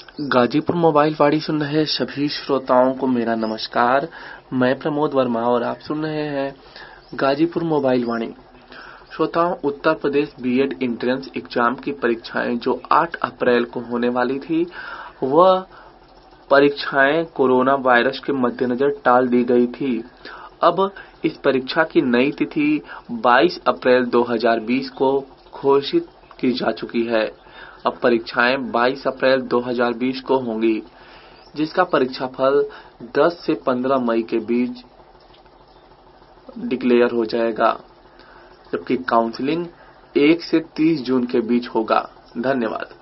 Ghazipur mobile वाणी सुन रहे सभी श्रोताओं को मेरा नमस्कार। मैं प्रमोद वर्मा और आप सुन रहे हैं गाजीपुर मोबाइल वाणी। श्रोताओं, Uttar Pradesh B Ed entrance exam की परीक्षाएं जो 8 अप्रैल को होने वाली थी, वह परीक्षाएं कोरोना वायरस के मद्देनजर टाल दी गई थी। अब इस परीक्षा की नई तिथि 22 अप्रैल 2020 को घोषित की जा चुकी है। अब परीक्षाएं 22 अप्रैल 2020 को होंगी, जिसका परीक्षाफल 10 से 15 मई के बीच डिक्लेयर हो जाएगा, जबकि काउंसलिंग 1 से 30 जून के बीच होगा। धन्यवाद।